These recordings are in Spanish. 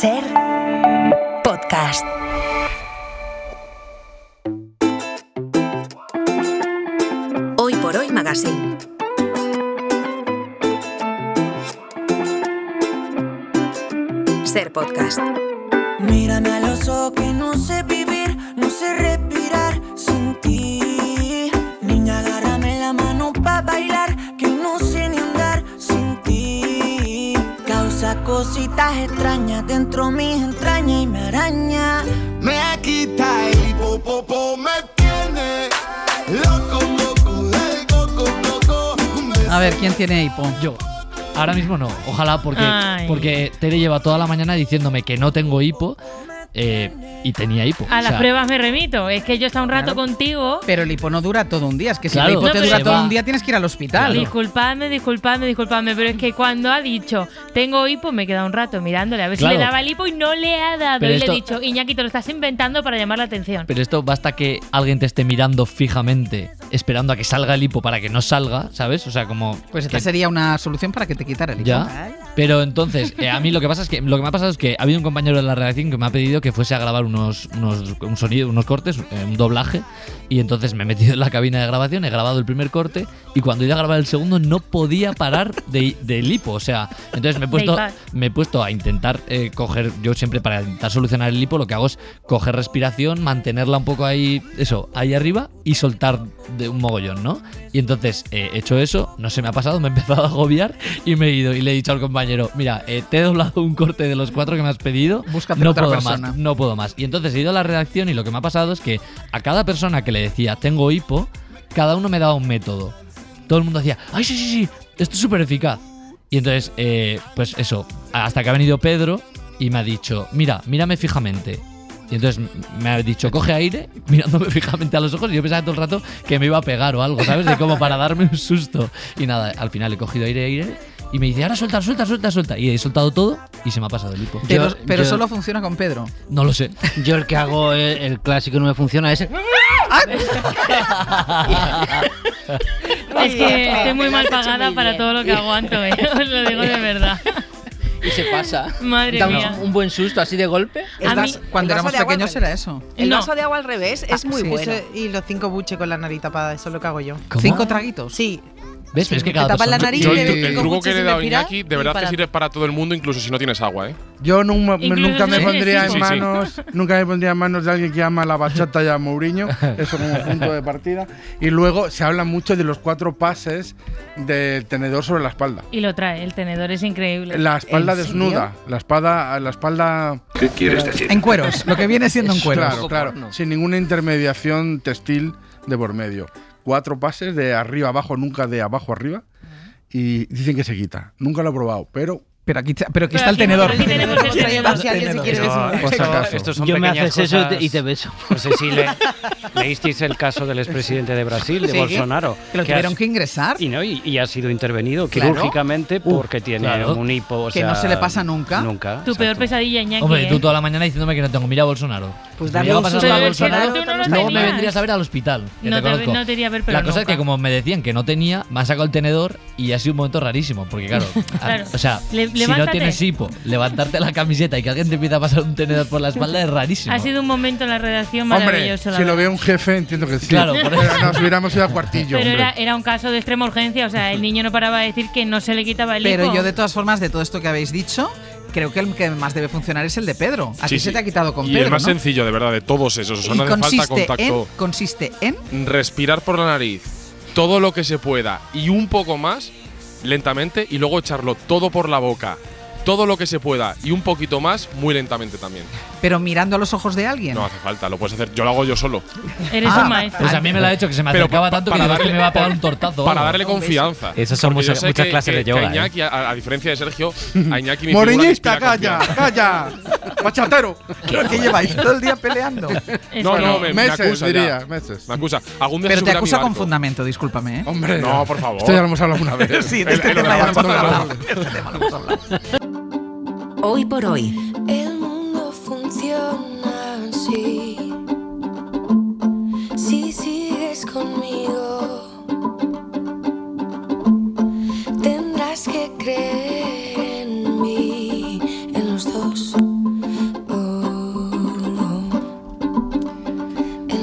Ser Podcast. Hoy por Hoy Magazine. Ser Podcast. Mírame a los ojos que no sé vivir, no sé respirar sin ti. Niña, agárrame la mano pa' bailar, que no sé ni andar sin ti. Causa cositas extrañas dentro mis entrañas y me araña. Me quita el hipopopo, me tiene loco, loco, del coco, coco. A ver, ¿quién tiene hipo? Yo. Ahora mismo no. Ojalá porque Tere lleva toda la mañana diciéndome que no tengo hipo y tenía hipo. A las pruebas me remito. Es que yo he estado un rato contigo. Pero el hipo no dura todo un día. Es que si Claro. el hipo No, te pero dura se todo va. un día tienes que ir al hospital. Disculpadme, pero es que cuando ha dicho tengo hipo me he quedado un rato mirándole a ver Claro. si le daba el hipo y no le ha dado. Pero Y le he esto- dicho, Iñaki, te lo estás inventando para llamar la atención. Pero esto basta que alguien te esté mirando fijamente, esperando a que salga el hipo para que no salga, ¿sabes? O sea, como... Pues esta que- sería una solución para que te quitara el hipo. Ya. Pero entonces, a mí lo que me ha pasado es que ha habido un compañero de la redacción que me ha pedido que fuese a grabar unos cortes, un doblaje, y entonces me he metido en la cabina de grabación, he grabado el primer corte, y cuando iba a grabar el segundo no podía parar del hipo. O sea, entonces me he puesto a intentar coger, yo siempre para intentar solucionar el hipo, lo que hago es coger respiración, mantenerla un poco ahí arriba y soltar de un mogollón, ¿no? Y entonces he hecho eso, no se me ha pasado, me he empezado a agobiar y me he ido y le he dicho al compañero, mira, te he doblado un corte de los 4 que me has pedido, Búscate no otra puedo persona. más, no puedo más. Y entonces he ido a la redacción y lo que me ha pasado es que a cada persona que le decía tengo hipo, cada uno me daba un método. Todo el mundo decía, ay, sí, esto es súper eficaz. Y entonces, pues eso, hasta que ha venido Pedro y me ha dicho, mírame fijamente. Y entonces me ha dicho, coge aire, mirándome fijamente a los ojos, y yo pensaba todo el rato que me iba a pegar o algo, ¿sabes? De como para darme un susto. Y nada, al final he cogido aire, y me dice, ahora suelta. Y he soltado todo y se me ha pasado el hipo. Pero solo funciona con Pedro. No lo sé. Yo el que hago el clásico no me funciona es... Es que estoy muy mal pagada para todo lo que aguanto, os lo digo de verdad. Y se pasa. Madre Da mía. un buen susto así de golpe. Cuando el éramos vaso de agua pequeños al era eso. El No. vaso de agua al revés es muy sí. bueno. Y los 5 buches con la nariz tapada, eso es lo que hago yo. ¿Cómo? 5 traguitos. Sí. ¿Ves? Pero es que te cada tapas la persona... nariz Yo y el cinco truco buches que le he sin dado a respirar Iñaki, de y verdad para que sirve para todo el mundo, incluso si no tienes agua, ¿eh? Yo nunca Incluso me si pondría eres en hijo. manos, nunca me pondría en manos de alguien que ama la bachata y a Mourinho, eso como punto de partida. Y luego se habla mucho de los 4 pases del tenedor sobre la espalda. Y lo trae, el tenedor es increíble. La espalda ¿En desnuda, la espalda ¿Qué quieres decir? En cueros, lo que viene siendo en cueros. claro, porno. sin ninguna intermediación textil de por medio. 4 pases de arriba abajo, nunca de abajo arriba. Y dicen que se quita. Nunca lo he probado, pero Pero aquí está el aquí tenedor. aquí tenemos el tenedor. Si alguien se quiere desnudar. por si acaso. Estos son Yo me pequeñas haces eso cosas. y te beso. No sé si leísteis el caso del expresidente de Brasil, de Sí, Bolsonaro. que lo tuvieron que ingresar. Y ha sido intervenido Claro. quirúrgicamente porque tiene claro. un hipo. O Que sea, no se le pasa nunca. Nunca. Tu peor exacto. pesadilla, Iñaki. Hombre, tú toda la mañana diciéndome que no tengo. Mira a Bolsonaro. Pues Me dale llega a un pasar susto a a Bolsonaro, Bolsonaro. Tú no lo luego me tenías. vendrías a ver al hospital. Que No te conozco. no te iría a ver, pero La cosa es nunca. que como me decían que no tenía, me ha sacado el tenedor y ha sido un momento rarísimo. Porque claro, Claro. o sea, si no Levántate. tienes hipo, levantarte la camiseta y que alguien te empiece a pasar un tenedor por la espalda es rarísimo. Ha sido un momento en la redacción hombre, maravilloso. la si lo verdad. ve un jefe, entiendo que sí. Claro, por pero eso. nos hubiéramos ido a cuartillo, Pero hombre. era un caso de extrema urgencia, o sea, el niño no paraba de decir que no se le quitaba el hipo. Pero yo, de todas formas, de todo esto que habéis dicho, creo que el que más debe funcionar es el de Pedro. A ti se te ha quitado con y Pedro, el más ¿no? sencillo, de verdad, de todos esos. O sea, Y no hace falta contacto. consiste en Respirar por la nariz todo lo que se pueda y un poco más lentamente, y luego echarlo todo por la boca, todo lo que se pueda y un poquito más muy lentamente también. pero mirando a los ojos de alguien. No hace falta, lo puedes hacer. Yo lo hago yo solo. Eres Ah, un maestro. Pues a mí me lo ha hecho que se me Pero acercaba tanto que para digo, "Este darle- me va a pegar un tortazo. o Para algo". darle confianza. Esas son Porque yo muchas sé clases de que yoga, a Iñaki, a diferencia de Sergio, a Iñaki me Moriñista, figura que calla, inspira calla. Bachatero. ¿Qué lleváis todo el día peleando? No, no, me Meses, acusa diría, ya. meses. Me acusa. Algún día Pero se te subirá a mi acusa con barco. fundamento, discúlpame, ¿eh? Hombre, No, por favor. Esto ya lo hemos hablado una vez. Sí, de este El- el tema ya lo hemos de la hablado. bachata. De este tema lo hemos hablado. Hoy por Hoy. El mundo funciona así. Si sigues conmigo, tendrás que creer en mí, en los dos.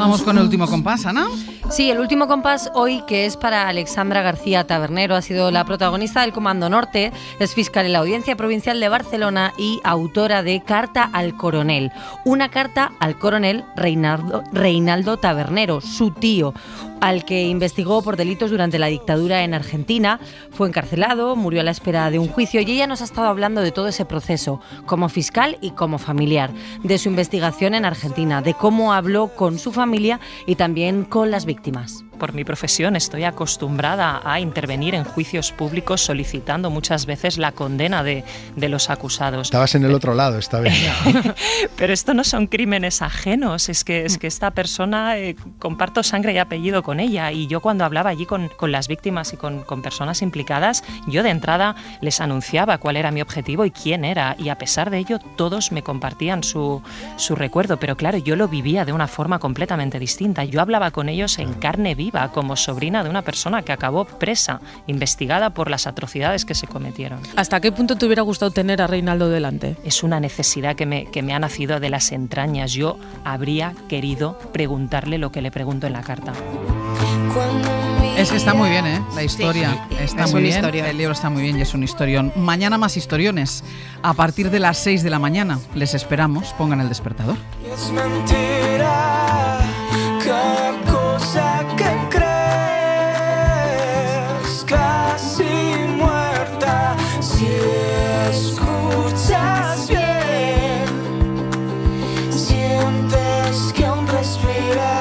Vamos con el último compás, Ana. Sí, el último compás hoy, que es para Alexandra García Tabernero, ha sido la protagonista del Comando Norte, es fiscal en la Audiencia Provincial de Barcelona y autora de Carta al Coronel. Una carta al coronel Reinaldo Tabernero, su tío, al que investigó por delitos durante la dictadura en Argentina. Fue encarcelado, murió a la espera de un juicio y ella nos ha estado hablando de todo ese proceso, como fiscal y como familiar, de su investigación en Argentina, de cómo habló con su familia y también con las víctimas. Por mi profesión estoy acostumbrada a intervenir en juicios públicos solicitando muchas veces la condena de los acusados. Estabas en el otro lado esta vez. Pero esto no son crímenes ajenos, es que esta persona, comparto sangre y apellido con ella, y yo cuando hablaba allí con las víctimas y con personas implicadas, yo de entrada les anunciaba cuál era mi objetivo y quién era, y a pesar de ello todos me compartían su recuerdo, pero claro, yo lo vivía de una forma completamente distinta. Yo hablaba con ellos en carne viva, como sobrina de una persona que acabó presa, investigada por las atrocidades que se cometieron. ¿Hasta qué punto te hubiera gustado tener a Reinaldo delante? Es una necesidad que me ha nacido de las entrañas. Yo habría querido preguntarle lo que le pregunto en la carta. Es que está muy bien, ¿eh? La historia está es muy una bien. historia. El libro está muy bien y es un historión. Mañana más historiones. A partir de las 6 de la mañana. Les esperamos. Pongan el despertador. Es mentira cada cosa que crees, casi muerta. Si escuchas bien, sientes que aún respiras.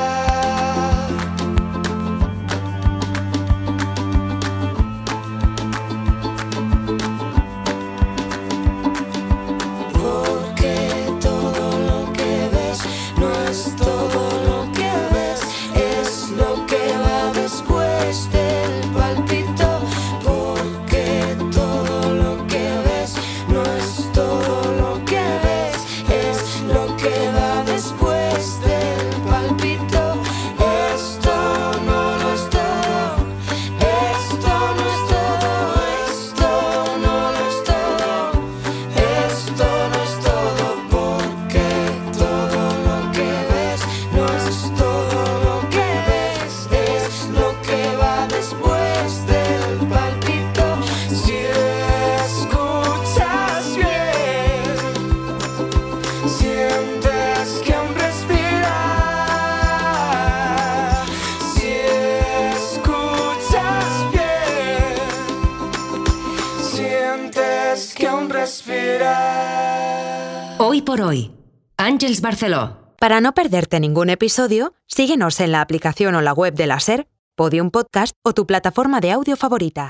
Hoy por hoy, Àngels Barceló. Para no perderte ningún episodio, síguenos en la aplicación o la web de la SER, Podium Podcast o tu plataforma de audio favorita.